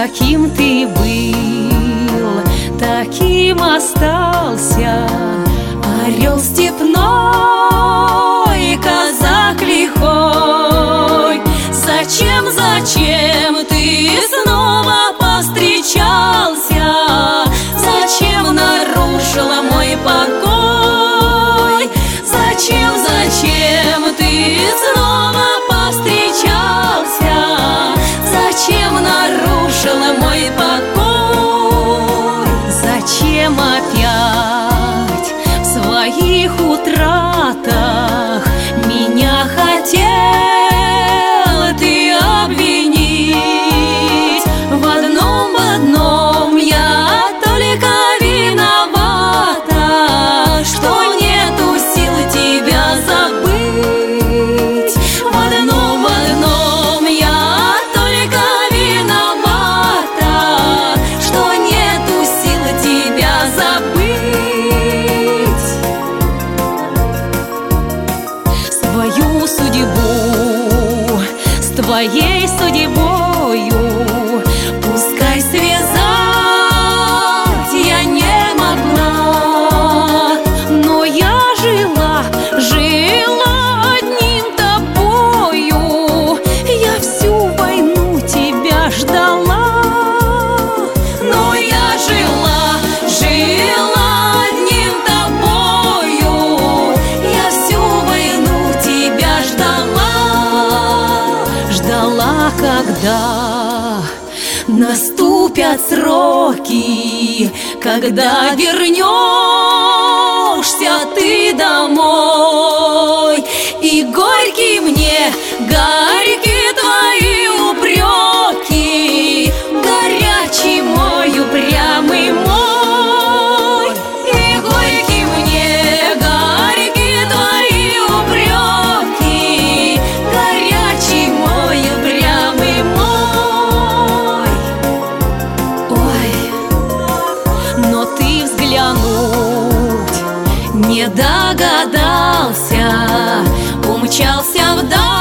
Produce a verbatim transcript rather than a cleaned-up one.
Каким ты был, таким остался. Орел степной, казак лихой. Зачем, зачем ты снова повстречался? Зачем нарушила мой покой? Зачем, зачем ты снова повстречался? Зачем нарушила мой покой? Зачем опять в своих утратах меня хотел ты обвинить? В одном, в одном я только виновата, что нету сил тебя забыть. В одном, в одном я только виновата, что нету сил тебя забыть. Свою судьбу с твоей судьбою пускай связать я не могла, но я жила, жила одним тобою. Я всю войну тебя ждала, но я жила, жила одним тобою. Я всю войну тебя ждала, ждала, когда наступят сроки, когда вернешься ты домой. И горький мне, горькие твои упреки, горячий мой, упрямый мой. И горький мне, горькие твои упреки, горячий мой, упрямый мой. Ой, но ты взглянуть не догадался, умчался вдаль.